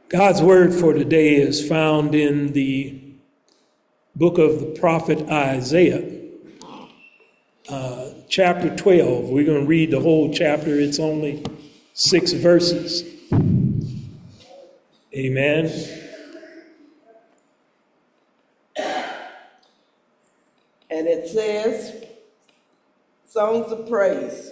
God's word for today is found in the book of the prophet Isaiah, chapter 12. We're going to read the whole chapter. It's only 6 verses. Amen. And it says, songs of praise.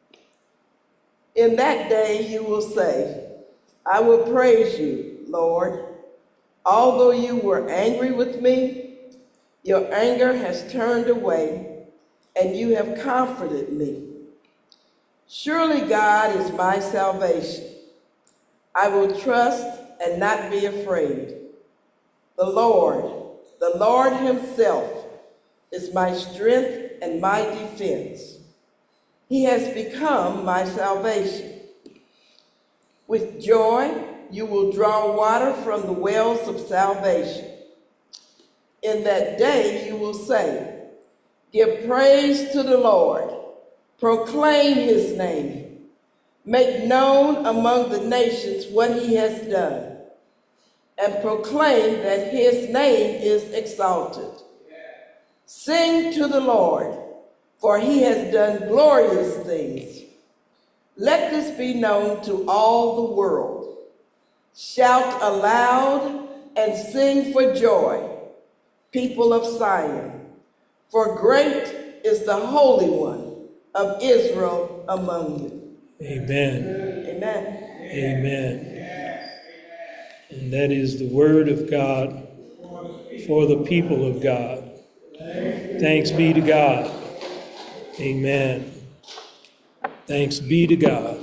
In that day you will say, I will praise you, Lord. Although you were angry with me, your anger has turned away, and you have comforted me. Surely God is my salvation. I will trust and not be afraid. The Lord himself is my strength and my defense. He has become my salvation. With joy, you will draw water from the wells of salvation. In that day, you will say, give praise to the Lord, proclaim his name, make known among the nations what he has done, and proclaim that his name is exalted. Sing to the Lord, for he has done glorious things. Let this be known to all the world. Shout aloud and sing for joy, people of Zion, for great is the Holy One of Israel among you. Amen. Amen. Amen. And that is the word of God for the people of God. Thanks be to God. Amen. Thanks be to God.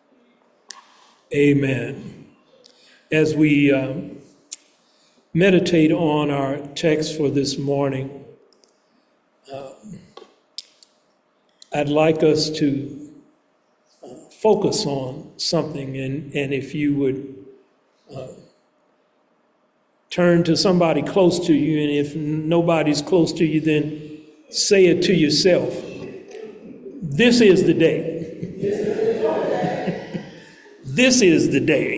Amen. As we meditate on our text for this morning, I'd like us to focus on something, and if you would turn to somebody close to you, and if nobody's close to you, then say it to yourself. This is the day. This is the day.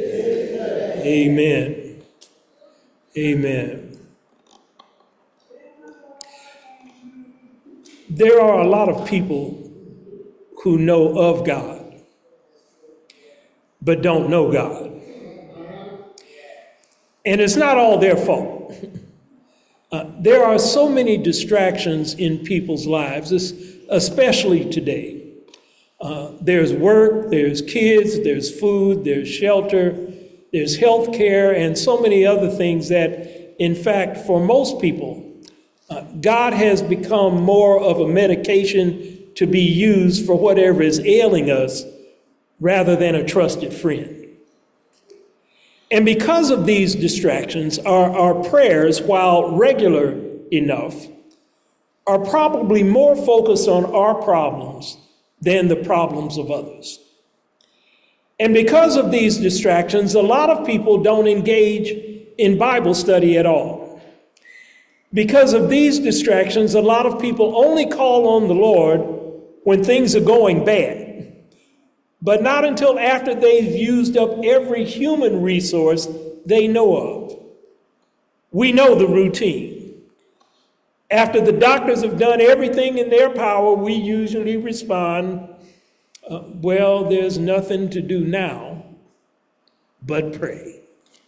Amen. Amen. There are a lot of people who know of God, but don't know God. And it's not all their fault. There are so many distractions in people's lives, especially today. There's work, there's kids, there's food, there's shelter, there's health care, and so many other things that, in fact, for most people, God has become more of a medication to be used for whatever is ailing us rather than a trusted friend. And because of these distractions, our prayers, while regular enough, are probably more focused on our problems than the problems of others. And because of these distractions, a lot of people don't engage in Bible study at all. Because of these distractions, a lot of people only call on the Lord when things are going bad, but not until after they've used up every human resource they know of. We know the routine. After the doctors have done everything in their power, we usually respond, well, there's nothing to do now but pray.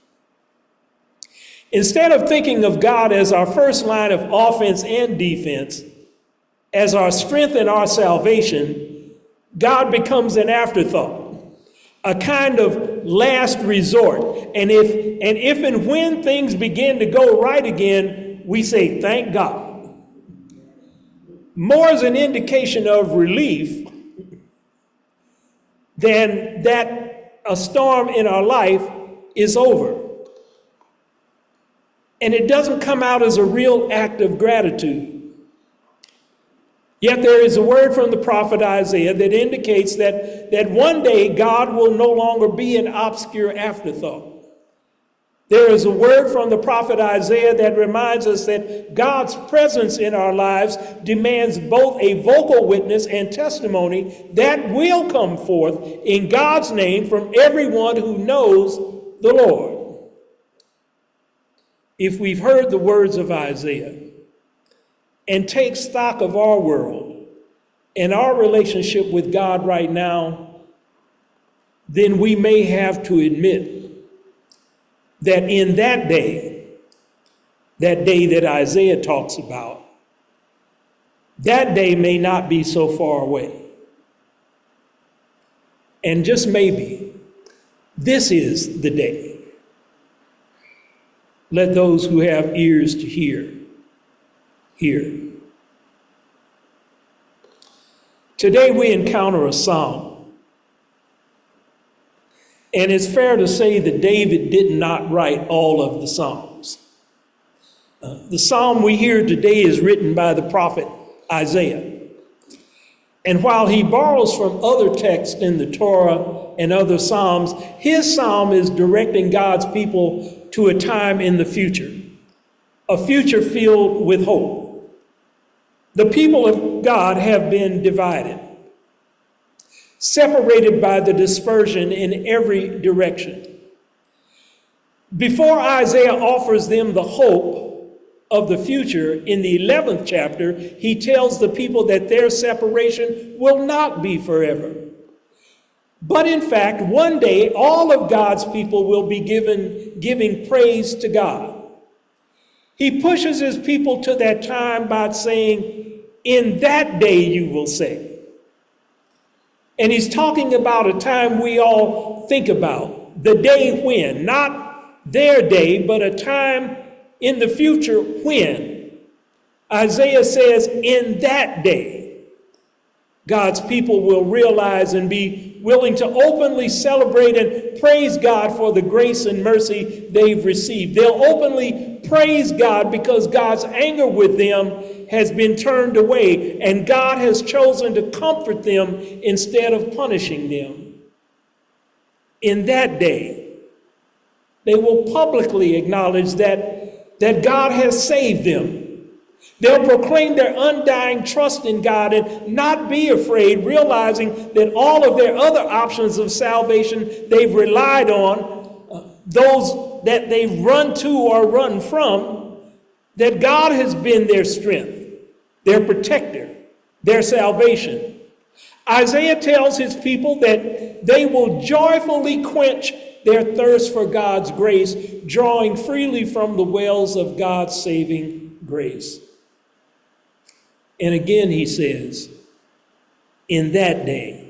Instead of thinking of God as our first line of offense and defense, as our strength and our salvation, God becomes an afterthought, a kind of last resort. And if and when things begin to go right again, we say, thank God. More as an indication of relief than that a storm in our life is over. And it doesn't come out as a real act of gratitude. Yet there is a word from the prophet Isaiah that indicates that one day God will no longer be an obscure afterthought. There is a word from the prophet Isaiah that reminds us that God's presence in our lives demands both a vocal witness and testimony that will come forth in God's name from everyone who knows the Lord. if we've heard the words of Isaiah and take stock of our world and our relationship with God right now, then we may have to admit that in that day that Isaiah talks about, that day may not be so far away. And just maybe, this is the day. Let those who have ears to hear, hear. Today we encounter a psalm. And it's fair to say that David did not write all of the psalms. The psalm we hear today is written by the prophet Isaiah. And while he borrows from other texts in the Torah and other psalms, his psalm is directing God's people to a time in the future, a future filled with hope. The people of God have been divided, separated by the dispersion in every direction. Before Isaiah offers them the hope of the future, in the 11th chapter, he tells the people that their separation will not be forever. But in fact, one day, all of God's people will be giving praise to God. He pushes his people to that time by saying, in that day you will say. And he's talking about a time we all think about, the day when, not their day, but a time in the future when. Isaiah says, in that day, God's people will realize and be willing to openly celebrate and praise God for the grace and mercy they've received. They'll openly praise God because God's anger with them has been turned away, and God has chosen to comfort them instead of punishing them. In that day, they will publicly acknowledge that God has saved them. They'll proclaim their undying trust in God and not be afraid, realizing that all of their other options of salvation they've relied on, those that they've run to or run from, that God has been their strength, their protector, their salvation. Isaiah tells his people that they will joyfully quench their thirst for God's grace, drawing freely from the wells of God's saving grace. And again, he says, in that day,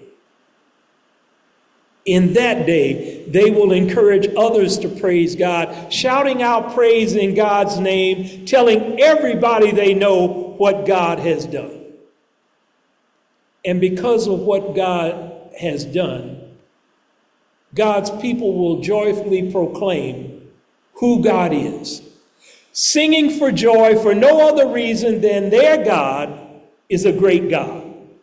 they will encourage others to praise God, shouting out praise in God's name, telling everybody they know what God has done. And because of what God has done, God's people will joyfully proclaim who God is, singing for joy for no other reason than their God is a great God.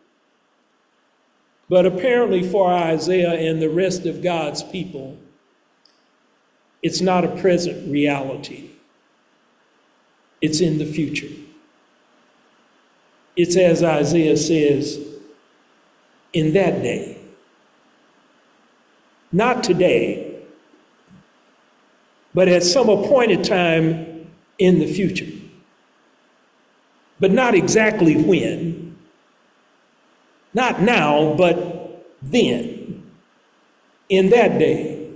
But apparently for Isaiah and the rest of God's people, it's not a present reality. It's in the future. It's as Isaiah says, in that day. Not today, but at some appointed time in the future. But not exactly when. Not now, but then. In that day.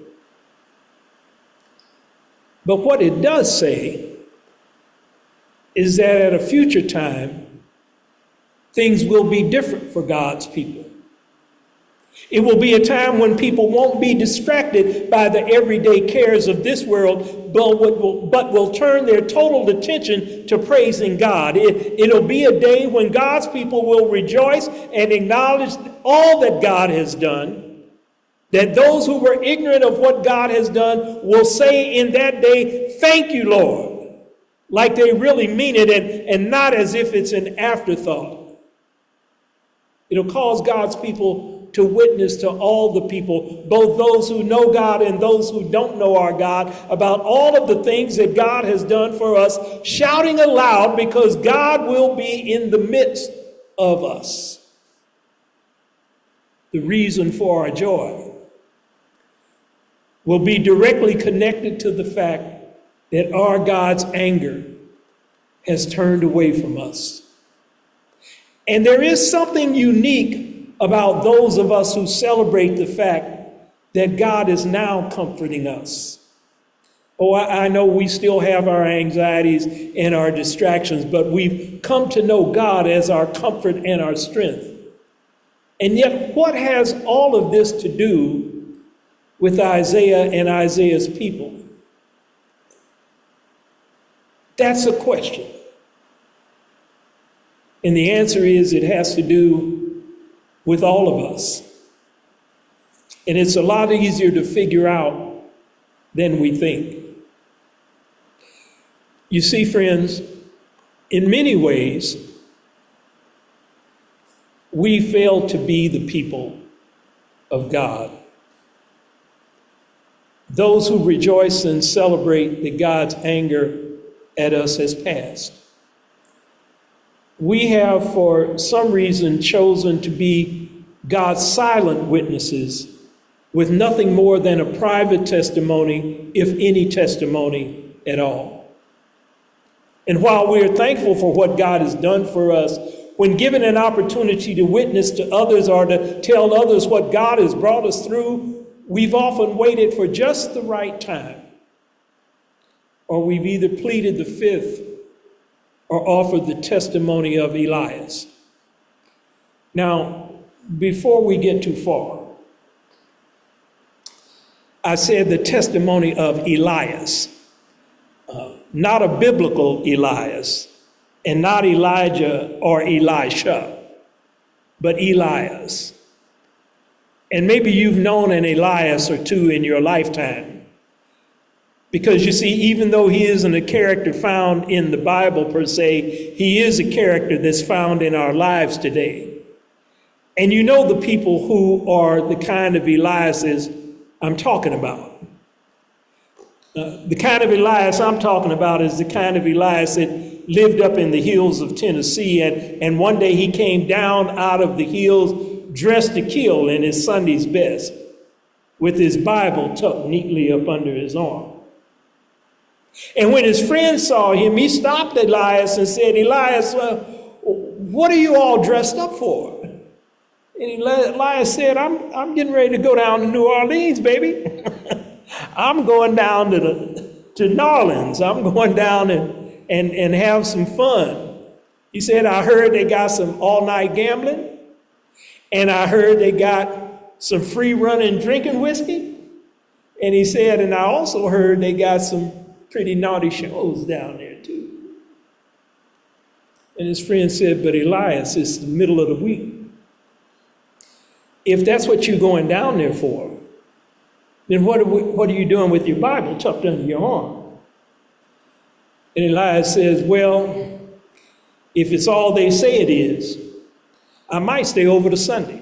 But what it does say is that at a future time, things will be different for God's people. It will be a time when people won't be distracted by the everyday cares of this world, but will turn their total attention to praising God. It'll be a day when God's people will rejoice and acknowledge all that God has done, that those who were ignorant of what God has done will say in that day, thank you, Lord, like they really mean it and not as if it's an afterthought. It'll cause God's people to witness to all the people, both those who know God and those who don't know our God, about all of the things that God has done for us, shouting aloud because God will be in the midst of us. The reason for our joy will be directly connected to the fact that our God's anger has turned away from us. And there is something unique about those of us who celebrate the fact that God is now comforting us. Oh, I know we still have our anxieties and our distractions, but we've come to know God as our comfort and our strength. And yet, what has all of this to do with Isaiah and Isaiah's people? That's a question. And the answer is it has to do with all of us. And it's a lot easier to figure out than we think. You see, friends, in many ways, we fail to be the people of God. Those who rejoice and celebrate that God's anger at us has passed. We have, for some reason, chosen to be God's silent witnesses with nothing more than a private testimony, if any testimony at all. And while we are thankful for what God has done for us, when given an opportunity to witness to others or to tell others what God has brought us through, we've often waited for just the right time. Or we've either pleaded the fifth or offered the testimony of Elias. Now, before we get too far, I said the testimony of Elias. Not a biblical Elias, and not Elijah or Elisha, but Elias. And maybe you've known an Elias or two in your lifetime. Because you see, even though he isn't a character found in the Bible per se, he is a character that's found in our lives today. And you know the people who are the kind of Eliases I'm talking about. The kind of Elias I'm talking about is the kind of Elias that lived up in the hills of Tennessee, and one day he came down out of the hills dressed to kill in his Sunday's best, with his Bible tucked neatly up under his arm. And when his friends saw him, he stopped Elias and said, "Elias, what are you all dressed up for?" And Elias said, I'm getting ready to go down to New Orleans, baby. I'm going down to New Orleans. I'm going down and have some fun. He said, I heard they got some all-night gambling, and I heard they got some free running drinking whiskey. And he said, and I also heard they got some pretty naughty shows down there too. And his friend said, but Elias, it's the middle of the week. If that's what you're going down there for, then what are you doing with your Bible tucked under your arm? And Elias says, well, if it's all they say it is, I might stay over to Sunday.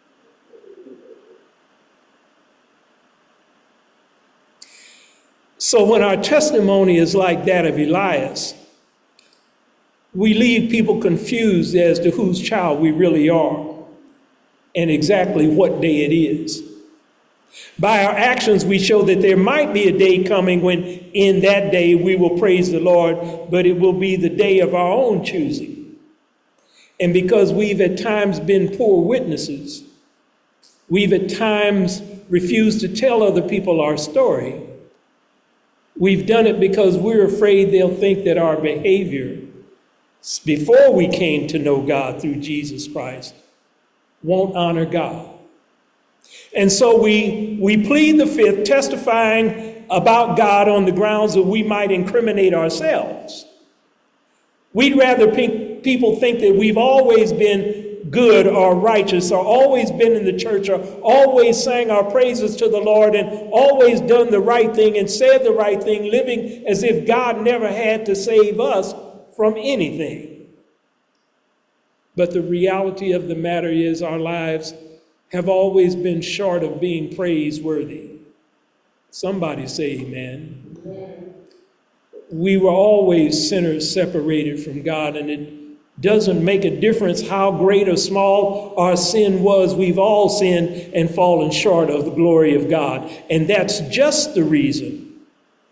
So when our testimony is like that of Elias, we leave people confused as to whose child we really are and exactly what day it is. By our actions, we show that there might be a day coming when in that day we will praise the Lord, but it will be the day of our own choosing. And because we've at times been poor witnesses, we've at times refused to tell other people our story, we've done it because we're afraid they'll think that our behavior before we came to know God through Jesus Christ won't honor God. And so we plead the fifth, testifying about God on the grounds that we might incriminate ourselves. We'd rather people think that we've always been good or righteous, or always been in the church, or always sang our praises to the Lord, and always done the right thing and said the right thing, living as if God never had to save us from anything. But the reality of the matter is our lives have always been short of being praiseworthy. Somebody say amen. Amen. We were always sinners separated from God, and it doesn't make a difference how great or small our sin was. We've all sinned and fallen short of the glory of God. And that's just the reason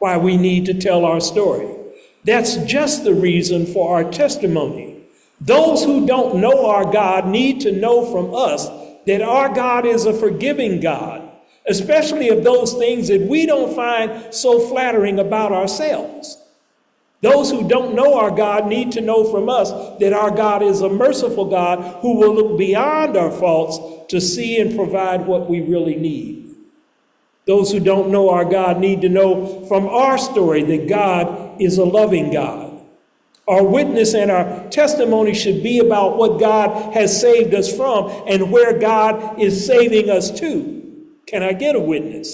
why we need to tell our story. That's just the reason for our testimony. Those who don't know our God need to know from us that our God is a forgiving God, especially of those things that we don't find so flattering about ourselves. Those who don't know our God need to know from us that our God is a merciful God who will look beyond our faults to see and provide what we really need. Those who don't know our God need to know from our story that God is a loving God. Our witness and our testimony should be about what God has saved us from and where God is saving us to. Can I get a witness?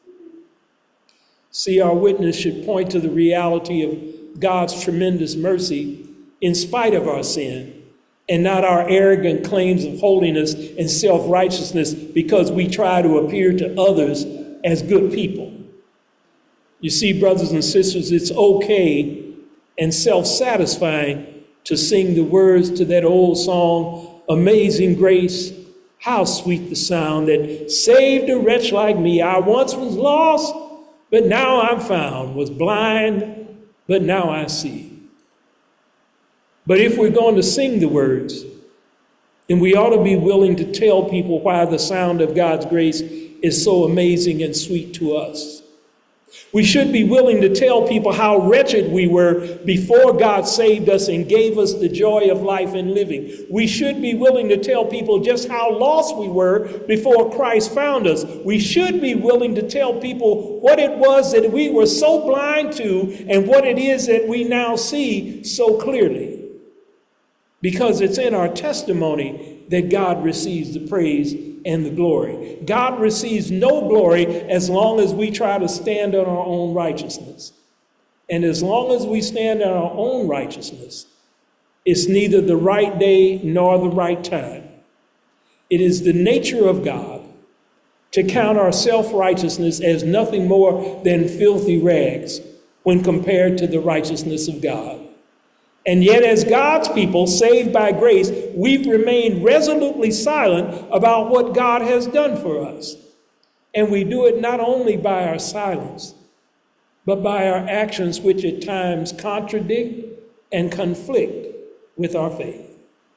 See, our witness should point to the reality of God's tremendous mercy in spite of our sin, and not our arrogant claims of holiness and self-righteousness because we try to appear to others as good people. You see, brothers and sisters, it's okay and self-satisfying to sing the words to that old song, Amazing Grace, how sweet the sound that saved a wretch like me. I once was lost, but now I'm found, was blind, but now I see. But if we're going to sing the words, then we ought to be willing to tell people why the sound of God's grace is so amazing and sweet to us. We should be willing to tell people how wretched we were before God saved us and gave us the joy of life and living. We should be willing to tell people just how lost we were before Christ found us. We should be willing to tell people what it was that we were so blind to and what it is that we now see so clearly. Because it's in our testimony that God receives the praise and the glory. God receives no glory as long as we try to stand on our own righteousness. And as long as we stand on our own righteousness, it's neither the right day nor the right time. It is the nature of God to count our self-righteousness as nothing more than filthy rags when compared to the righteousness of God. And yet, as God's people saved by grace, we've remained resolutely silent about what God has done for us. And we do it not only by our silence, but by our actions, which at times contradict and conflict with our faith.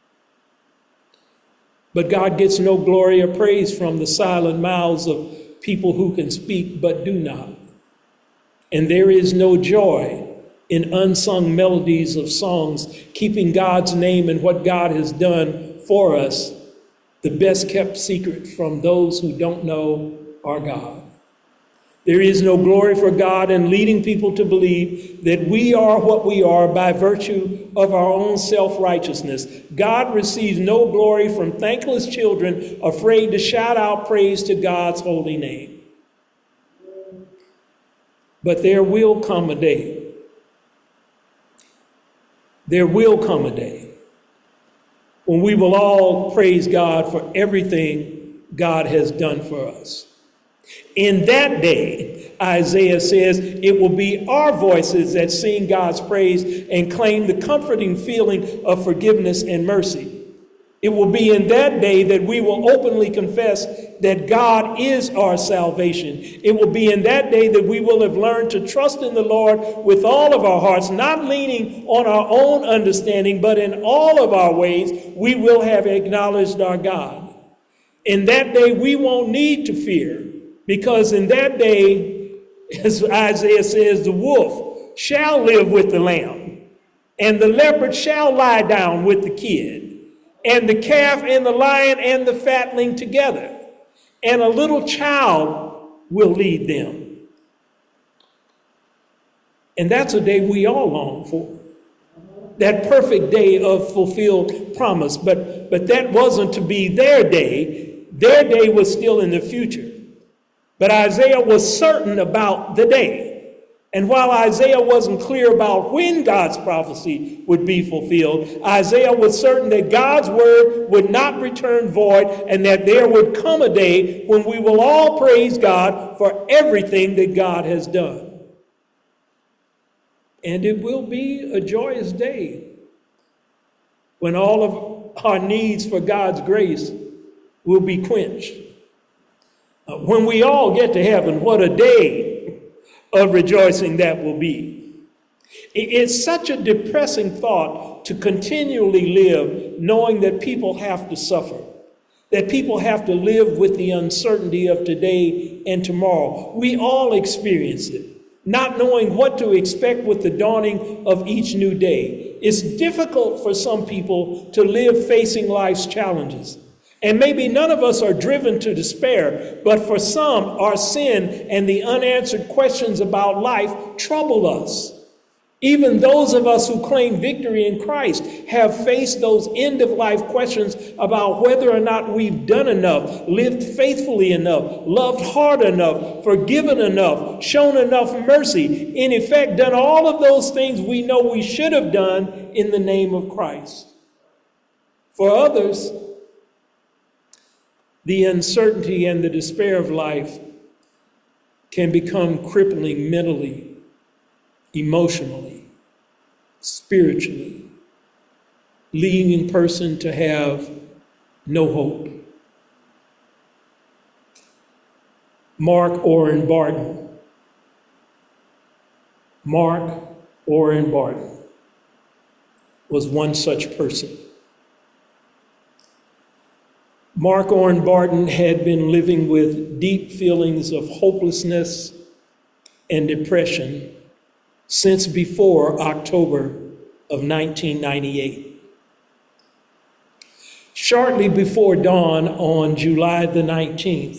But God gets no glory or praise from the silent mouths of people who can speak but do not. And there is no joy in unsung melodies of songs, keeping God's name and what God has done for us, the best kept secret from those who don't know our God. There is no glory for God in leading people to believe that we are what we are by virtue of our own self-righteousness. God receives no glory from thankless children afraid to shout out praise to God's holy name. But there will come a day. There will come a day when we will all praise God for everything God has done for us. In that day, Isaiah says, it will be our voices that sing God's praise and claim the comforting feeling of forgiveness and mercy. It will be in that day that we will openly confess that God is our salvation. It will be in that day that we will have learned to trust in the Lord with all of our hearts, not leaning on our own understanding, but in all of our ways, we will have acknowledged our God. In that day, we won't need to fear, because in that day, as Isaiah says, the wolf shall live with the lamb, and the leopard shall lie down with the kid, and the calf and the lion and the fatling together, and a little child will lead them. And that's a day we all long for, that perfect day of fulfilled promise. But that wasn't to be their day. Their day was still in the future. But Isaiah was certain about the day. And while Isaiah wasn't clear about when God's prophecy would be fulfilled, Isaiah was certain that God's word would not return void and that there would come a day when we will all praise God for everything that God has done. And it will be a joyous day when all of our needs for God's grace will be quenched. When we all get to heaven, what a day of rejoicing that will be. It's such a depressing thought to continually live knowing that people have to suffer, that people have to live with the uncertainty of today and tomorrow. We all experience it, not knowing what to expect with the dawning of each new day. It's difficult for some people to live facing life's challenges. And maybe none of us are driven to despair, but for some, our sin and the unanswered questions about life trouble us. Even those of us who claim victory in Christ have faced those end-of-life questions about whether or not we've done enough, lived faithfully enough, loved hard enough, forgiven enough, shown enough mercy, in effect, done all of those things we know we should have done in the name of Christ. For others, the uncertainty and the despair of life can become crippling mentally, emotionally, spiritually, leading a person to have no hope. Mark Orrin Barton was one such person. Mark Orrin Barton had been living with deep feelings of hopelessness and depression since before October of 1998. Shortly before dawn on July the 19th,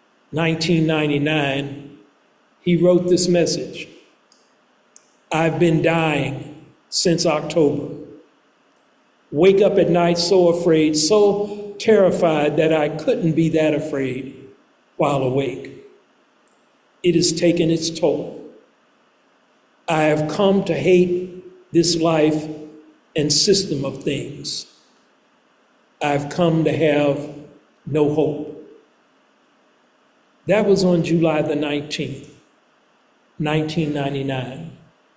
1999, he wrote this message: "I've been dying since October. Wake up at night so afraid, so terrified that I couldn't be that afraid while awake. It has taken its toll. I have come to hate this life and system of things. I've come to have no hope." That was on July the 19th, 1999.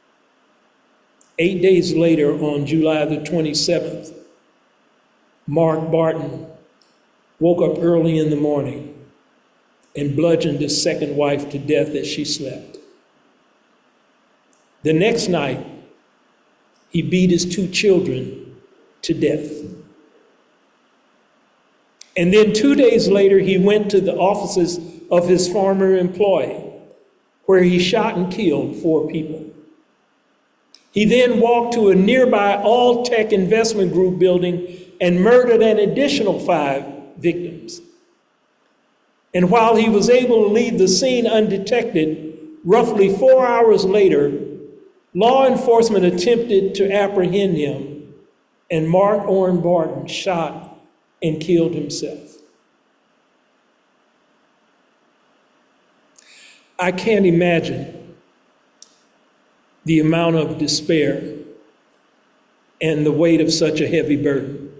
8 days later, on July the 27th, Mark Barton woke up early in the morning and bludgeoned his second wife to death as she slept. The next night, he beat his 2 children to death. And then 2 days later, he went to the offices of his former employer, where he shot and killed 4 people. He then walked to a nearby all-tech investment group building and murdered an additional 5 victims. And while he was able to leave the scene undetected, roughly 4 hours later, law enforcement attempted to apprehend him, and Mark Orrin Barton shot and killed himself. I can't imagine the amount of despair and the weight of such a heavy burden.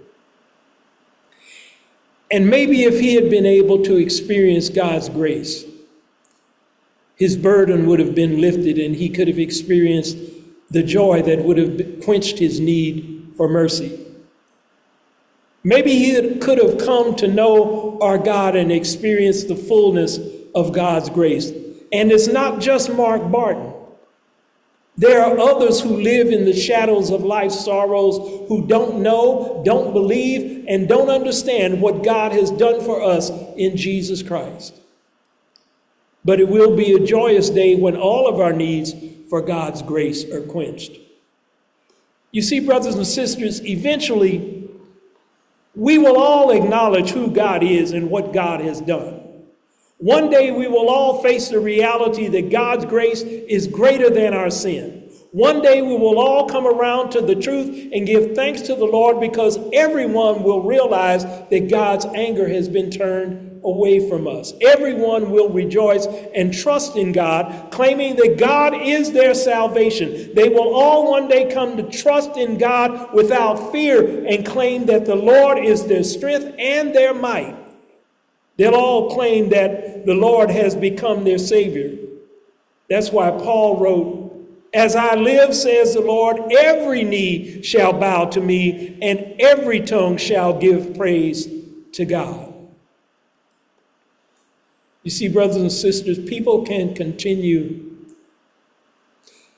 And maybe if he had been able to experience God's grace, his burden would have been lifted and he could have experienced the joy that would have quenched his need for mercy. Maybe he could have come to know our God and experience the fullness of God's grace. And it's not just Mark Barton. There are others who live in the shadows of life's sorrows, who don't know, don't believe, and don't understand what God has done for us in Jesus Christ. But it will be a joyous day when all of our needs for God's grace are quenched. You see, brothers and sisters, eventually we will all acknowledge who God is and what God has done. One day we will all face the reality that God's grace is greater than our sin. One day we will all come around to the truth and give thanks to the Lord, because everyone will realize that God's anger has been turned away from us. Everyone will rejoice and trust in God, claiming that God is their salvation. They will all one day come to trust in God without fear and claim that the Lord is their strength and their might. They'll all claim that the Lord has become their Savior. That's why Paul wrote, "As I live, says the Lord, every knee shall bow to me, and every tongue shall give praise to God." You see, brothers and sisters, people can continue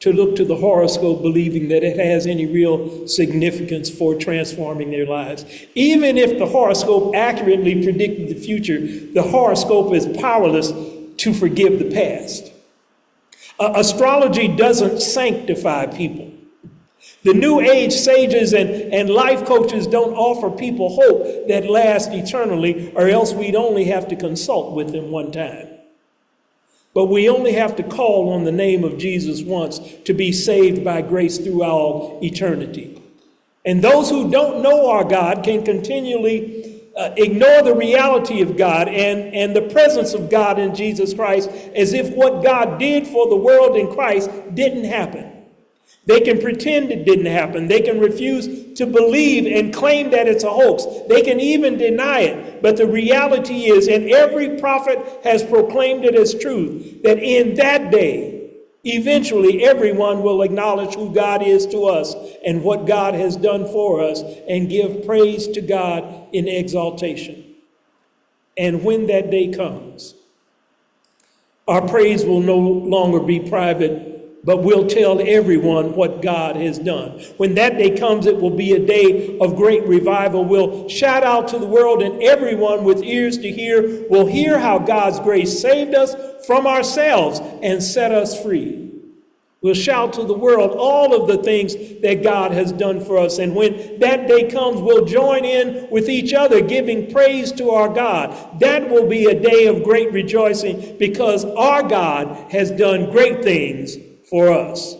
to look to the horoscope believing that it has any real significance for transforming their lives. Even if the horoscope accurately predicted the future, the horoscope is powerless to forgive the past. Astrology doesn't sanctify people. The New Age sages and life coaches don't offer people hope that lasts eternally, or else we'd only have to consult with them one time. But we only have to call on the name of Jesus once to be saved by grace through all eternity. And those who don't know our God can continually ignore the reality of God and the presence of God in Jesus Christ as if what God did for the world in Christ didn't happen. They can pretend it didn't happen. They can refuse to believe and claim that it's a hoax. They can even deny it. But the reality is, and every prophet has proclaimed it as truth, that in that day, eventually everyone will acknowledge who God is to us and what God has done for us and give praise to God in exaltation. And when that day comes, our praise will no longer be private, but we'll tell everyone what God has done. When that day comes, it will be a day of great revival. We'll shout out to the world, and everyone with ears to hear will hear how God's grace saved us from ourselves and set us free. We'll shout to the world all of the things that God has done for us. And when that day comes, we'll join in with each other, giving praise to our God. That will be a day of great rejoicing because our God has done great things for us.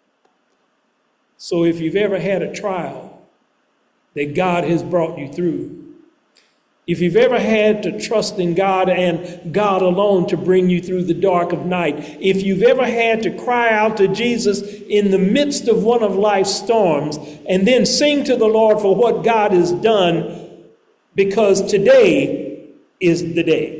So if you've ever had a trial that God has brought you through, if you've ever had to trust in God and God alone to bring you through the dark of night, if you've ever had to cry out to Jesus in the midst of one of life's storms and then sing to the Lord for what God has done, because today is the day.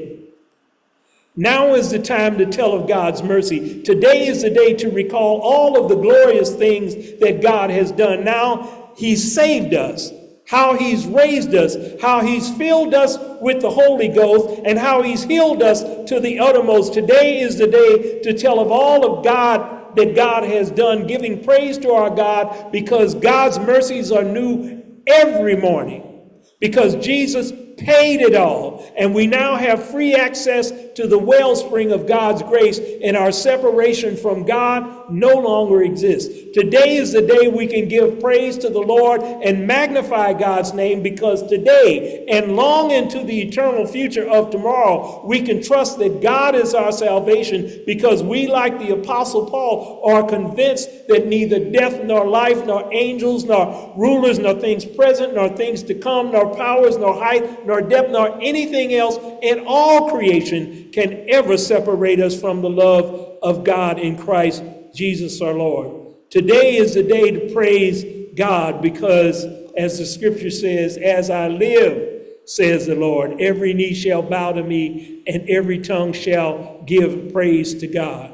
Now is the time to tell of God's mercy. Today is the day to recall all of the glorious things that God has done. Now He's saved us, how He's raised us, how He's filled us with the Holy Ghost, and how He's healed us to the uttermost. Today is the day to tell of all of God that God has done, giving praise to our God because God's mercies are new every morning, because Jesus paid it all, and we now have free access to the wellspring of God's grace, and our separation from God no longer exists. Today is the day we can give praise to the Lord and magnify God's name, because today and long into the eternal future of tomorrow, we can trust that God is our salvation, because we, like the Apostle Paul, are convinced that neither death nor life, nor angels, nor rulers, nor things present, nor things to come, nor powers, nor height, nor depth, nor anything else in all creation can ever separate us from the love of God in Christ Jesus our Lord. Today is the day to praise God, because as the scripture says, as I live, says the Lord, every knee shall bow to me and every tongue shall give praise to God.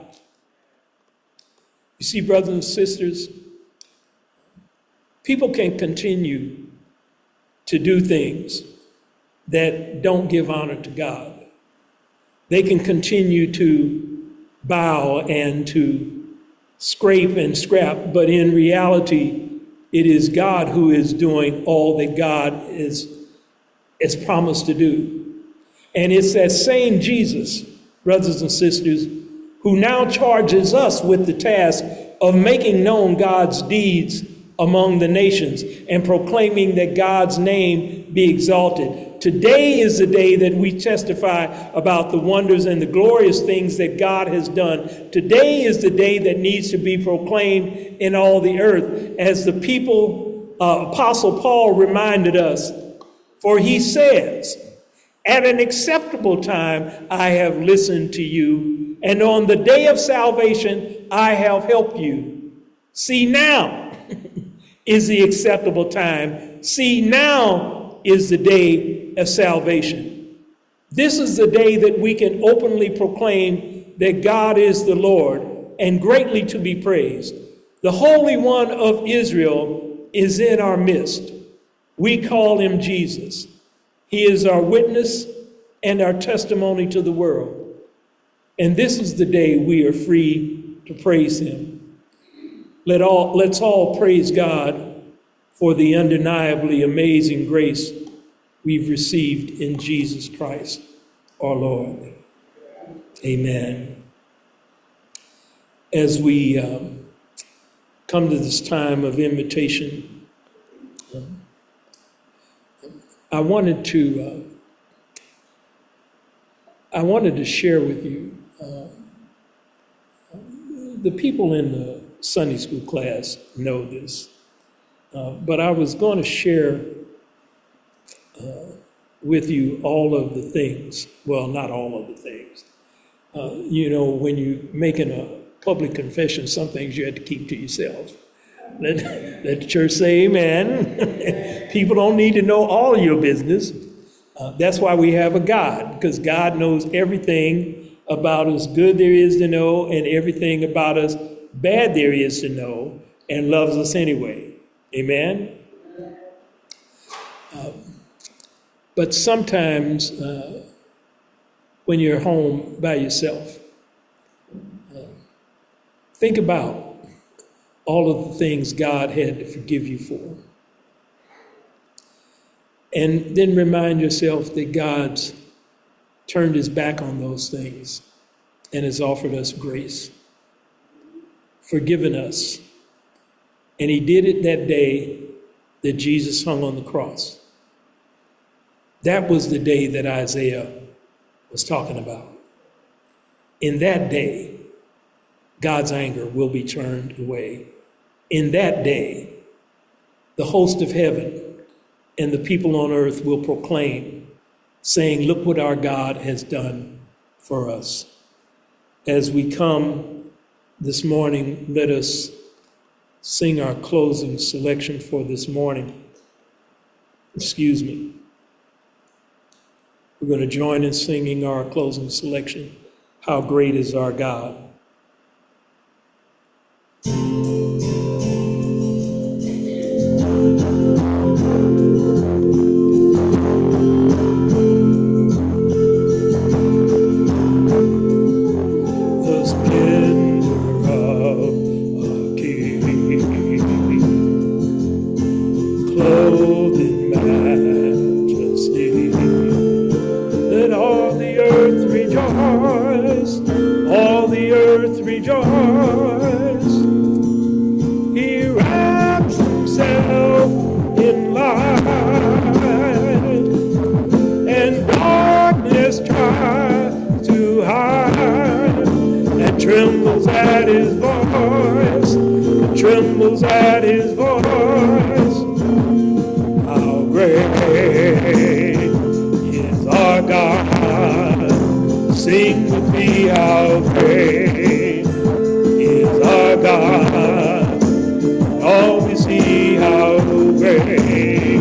You see, brothers and sisters, people can continue to do things that don't give honor to God. They can continue to bow and to scrape and scrap, but in reality, it is God who is doing all that God is promised to do. And it's that same Jesus, brothers and sisters, who now charges us with the task of making known God's deeds among the nations and proclaiming that God's name be exalted. Today is the day that we testify about the wonders and the glorious things that God has done. Today is the day that needs to be proclaimed in all the earth, as the Apostle Paul reminded us. For he says, at an acceptable time I have listened to you, and on the day of salvation I have helped you. See, now is the acceptable time. See, now is the day of salvation. This is the day that we can openly proclaim that God is the Lord and greatly to be praised. The Holy One of Israel is in our midst. We call him Jesus. He is our witness and our testimony to the world. And this is the day we are free to praise him. Let's all praise God for the undeniably amazing grace we've received in Jesus Christ, our Lord. Amen. As we come to this time of invitation, I wanted to share with you the people in the Sunday school class know this, but I was going to share with you all of the things. Well, not all of the things. When you're making a public confession, some things you have to keep to yourself. Let the church say amen. People don't need to know all your business. That's why we have a God, because God knows everything about us good there is to know and everything about us bad there is to know, and loves us anyway. Amen? But sometimes when you're home by yourself, think about all of the things God had to forgive you for. And then remind yourself that God's turned his back on those things and has offered us grace, forgiven us. And he did it that day that Jesus hung on the cross. That was the day that Isaiah was talking about. In that day, God's anger will be turned away. In that day, the host of heaven and the people on earth will proclaim, saying, look what our God has done for us. As we come this morning, let us sing our closing selection for this morning. Excuse me. We're going to join in singing our closing selection, How Great Is Our God. Trembles at his voice. How great is our God? Sing with me, how great is our God? All we see, how great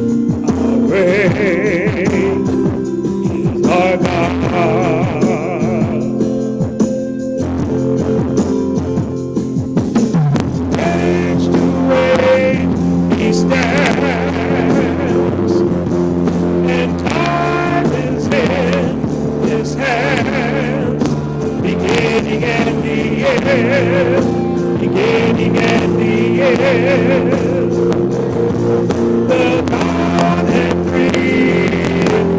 is our God. He stands, and time is in his hands, beginning and the end, beginning and the end. The God and created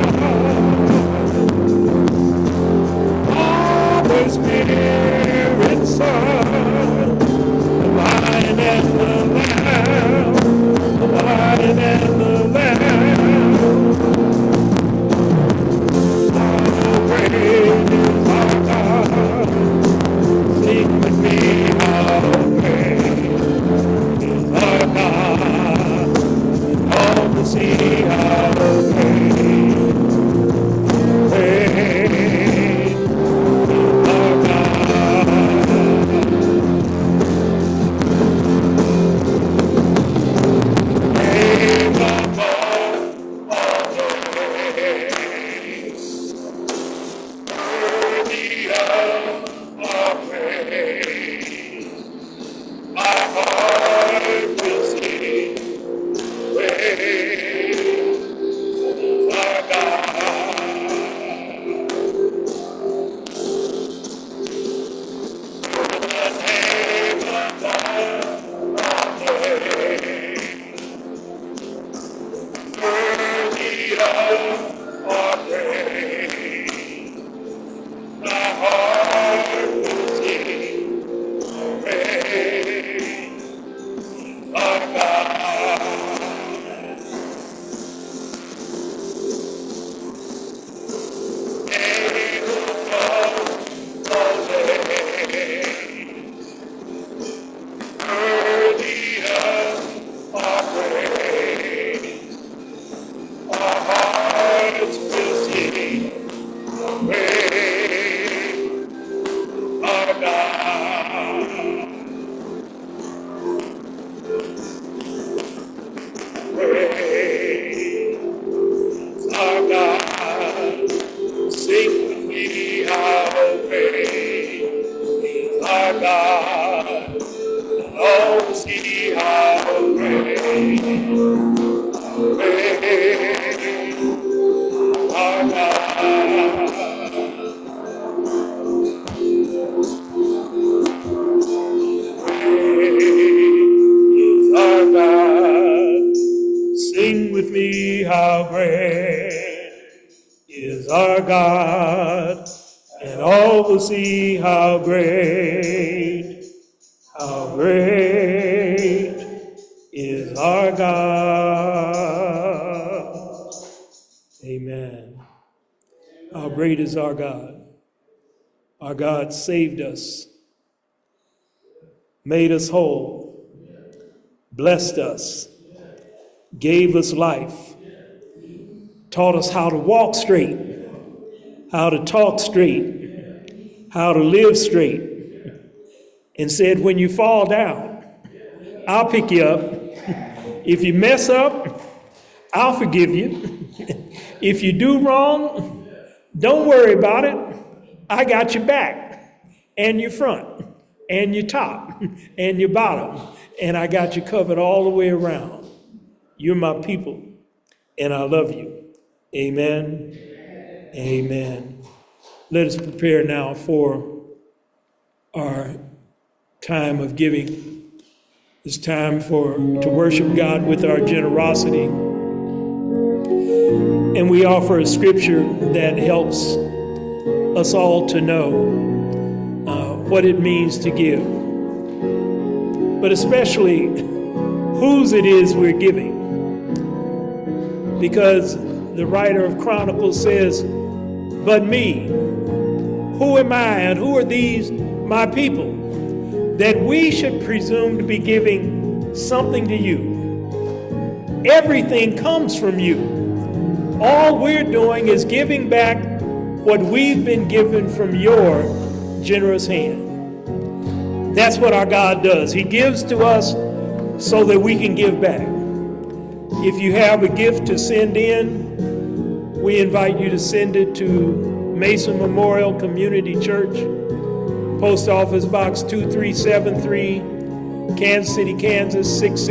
one, Father, Spirit, Son, the Lion and the Lamb, the Lion and the Lamb. How great is our God? Sing with me, how great is our God? And all to see how great is our God. God. Oh, see how great, great our God. Great is our God. Sing with me, how great is our God. And all will see how great is our God. Amen. How great is our God. Our God saved us, made us whole, blessed us, gave us life, taught us how to walk straight, how to talk straight, how to live straight, and said, when you fall down, I'll pick you up. If you mess up, I'll forgive you. If you do wrong, don't worry about it. I got your back and your front and your top and your bottom, and I got you covered all the way around. You're my people, and I love you. Amen. Amen. Let us prepare now for our time of giving. It's time to worship God with our generosity. And we offer a scripture that helps us all to know what it means to give, but especially whose it is we're giving. Because the writer of Chronicles says, but me, who am I and who are these my people, that we should presume to be giving something to you? Everything comes from you. All we're doing is giving back what we've been given from your generous hand. That's what our God does. He gives to us so that we can give back. If you have a gift to send in, we invite you to send it to Mason Memorial Community Church, Post Office Box 2373, Kansas City, Kansas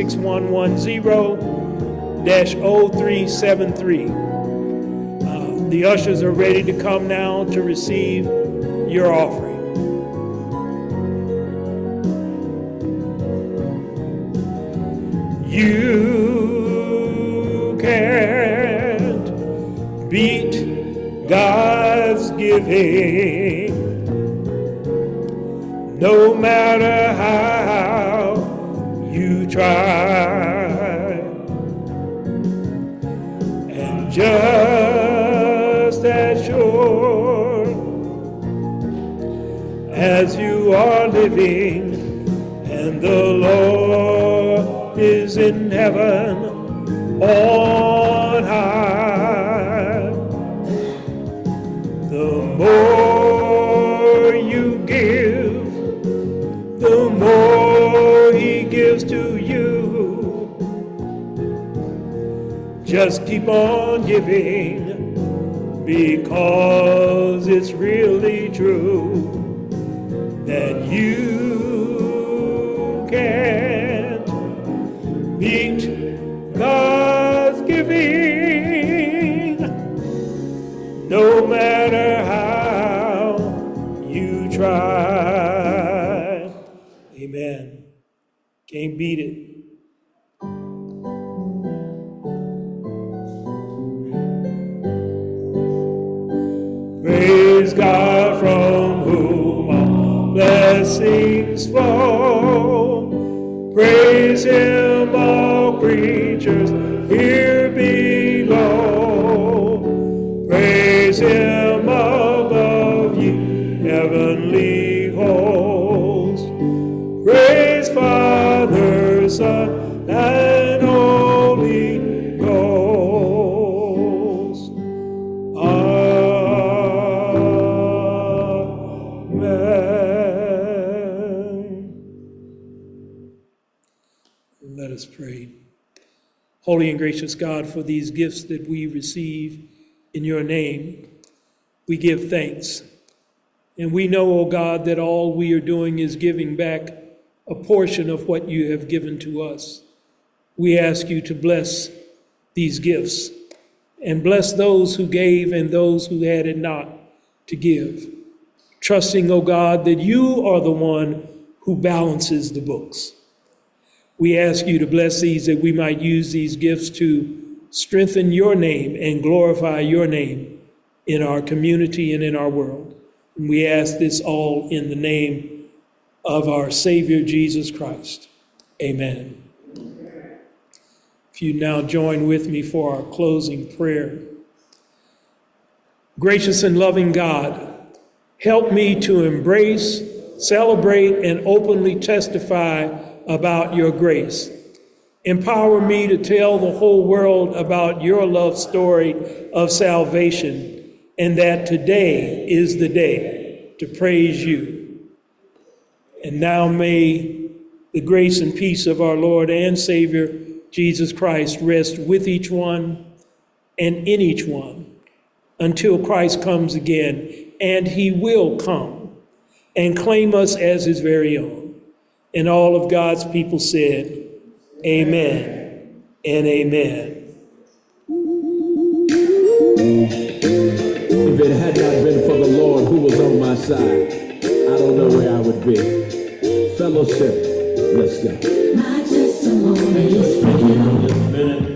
66110-0373. The ushers are ready to come now to receive your offering. You can't beat God's giving, no matter how you try. And just as sure as you are living and the Lord is in heaven on high, the more you give, the more He gives to you. Just keep on giving, because it's really true that you can't beat God's giving, no matter how you try. Amen. Can't beat it. Praise God from whom all blessings flow. Praise Him, all creatures here below. Praise Him above, ye heavenly hosts. Praise Father, Son, and Holy Ghost. Let us pray. Holy and gracious God, for these gifts that we receive in your name, we give thanks. And we know, oh God, that all we are doing is giving back a portion of what you have given to us. We ask you to bless these gifts and bless those who gave and those who had it not to give, trusting, oh God, that you are the one who balances the books. We ask you to bless these that we might use these gifts to strengthen your name and glorify your name in our community and in our world. And we ask this all in the name of our Savior, Jesus Christ. Amen. If you now join with me for our closing prayer. Gracious and loving God, help me to embrace, celebrate, and openly testify about your grace. Empower me to tell the whole world about your love story of salvation, and that today is the day to praise you. And now may the grace and peace of our Lord and Savior, Jesus Christ, rest with each one and in each one until Christ comes again, and he will come and claim us as his very own. And all of God's people said, amen and amen. If it had not been for the Lord who was on my side, I don't know where I would be. Fellowship, let's go. My testimony is Just a minute.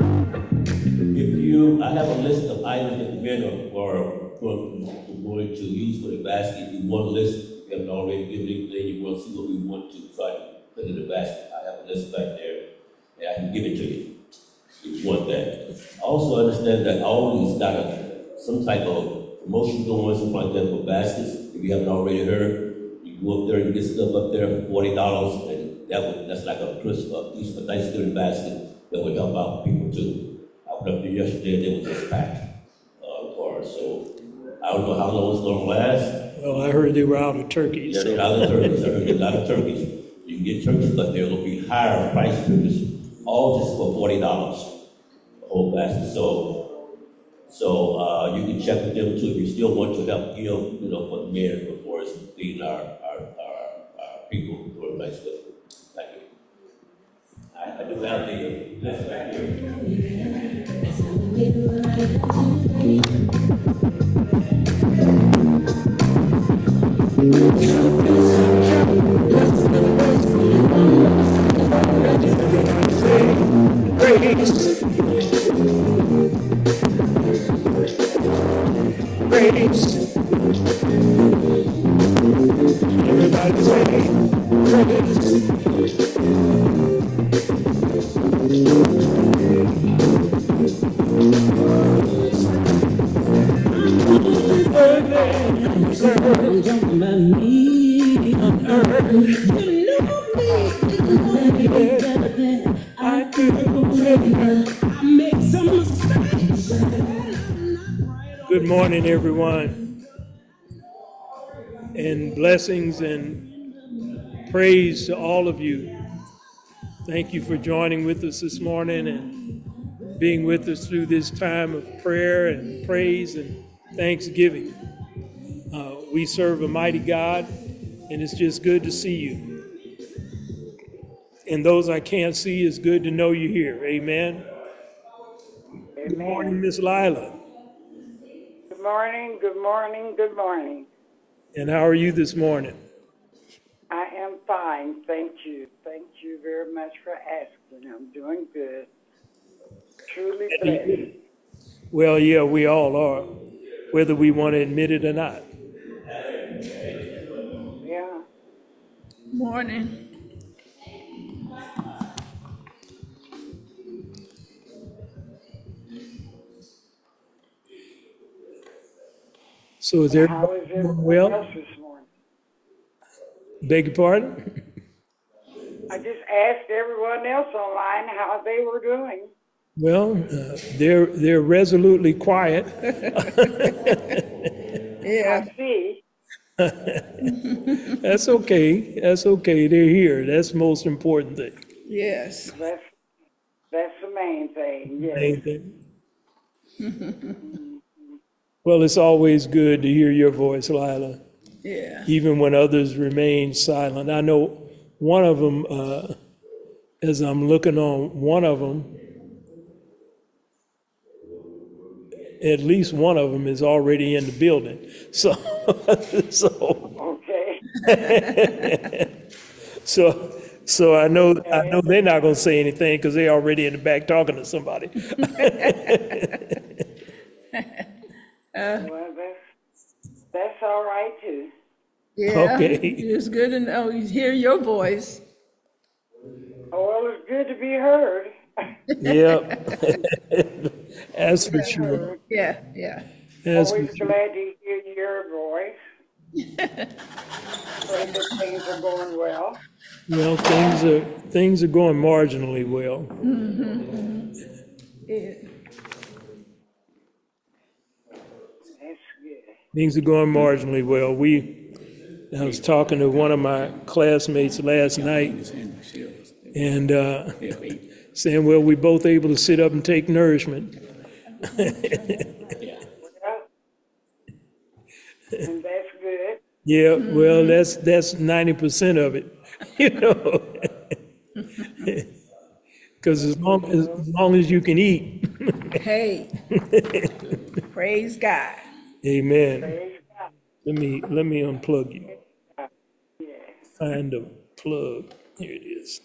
I have a list of items that the men are going to use for the basket. If you want a list, if you haven't already given anything, you want to see what we want to try to put in the basket. I have a list back there, and I can give it to you if you want that. I also understand that Aldi's got some type of promotion going, something like that for baskets. If you haven't already heard, you go up there and get stuff up there for $40, and that's like a Christmas, Easter, Thanksgiving basket that would help out people too. I went up there yesterday, they were just packed cars, so I don't know how long it's gonna last. Well, I heard they were out of turkeys. Yeah, they're out of turkeys. I heard a lot of turkeys. You can get turkeys, but they're gonna be higher price turkeys, all just for $40, the whole basket. So you can check with them too if you still want to help give, for the men before it's feeding our people who are nice stuff. Thank you. I do have the list back here. Praise. Everybody say Good morning, everyone, and blessings and praise to all of you. Thank you for joining with us this morning and being with us through this time of prayer and praise and thanksgiving. We serve a mighty God, and it's just good to see you. And those I can't see, it's good to know you're here. Amen. Amen. Good morning, Miss Lila. Good morning, good morning, good morning. And how are you this morning? I am fine, thank you. Thank you very much for asking. I'm doing good. Truly blessed. Well, yeah, we all are, whether we want to admit it or not. Yeah. Morning. So is How everybody is doing everyone well? else this morning? Beg your pardon? I just asked everyone else online how they were doing. Well, they're resolutely quiet. Yeah. I see. That's okay. That's okay. They're here. That's the most important thing. Yes. That's the main thing, yes. Main thing. Well, it's always good to hear your voice, Lila. Yeah. even when others remain silent. I know one of them, as I'm looking on one of them, at least one of them is already in the building. So, so, Okay. so I know they're not going to say anything because they're already in the back talking to somebody. Well, that's all right too. Yeah. Okay. It's good to know, hear your voice. Well, it's good to be heard. Yep. That's for sure. Yeah, yeah. That's for Always sure. glad to hear your voice. Pray that things are going well. Well, things are going marginally well. Yeah. That's good. Things are going marginally well. I was talking to one of my classmates last night, and saying, well, we're both able to sit up and take nourishment. Well, and that's good. Yeah, well, that's 90% of it, you know. Because as long as you can eat. Hey. Praise God. Amen. Praise God. Let me unplug you. Yeah. Find a plug. Here it is.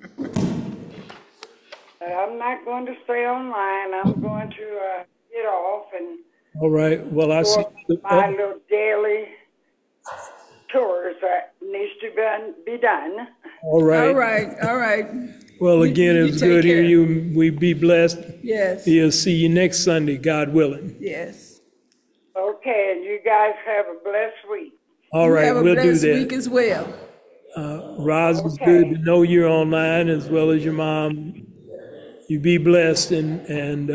I'm not going to stay online. I'm going to get off and All right. Well, I see. go my little daily chores that needs to be done. All right. All right, all right. Well, again, it You was take good to hear care. you. We be blessed. Yes, We'll see you next Sunday, God willing. yes. Okay, and you guys have a blessed week. All You right, have a we'll do blessed that. week as well. Roz, it's Okay. good to know you're online as well as your mom. You be blessed and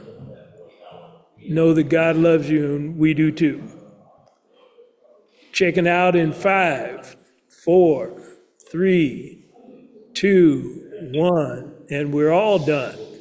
know that God loves you and we do too. Checking out in 5, 4, 3, 2, 1, and we're all done.